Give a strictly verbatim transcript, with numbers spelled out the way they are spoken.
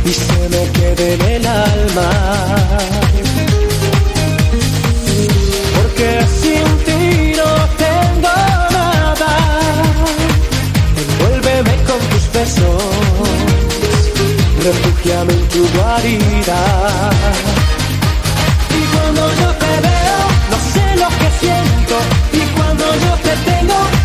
y se me quede en el alma. Porque sin ti no tengo nada. Envuélveme con tus besos, refúgiame en tu guarida. Y cuando yo te veo, no sé lo que siento. Y cuando yo te tengo,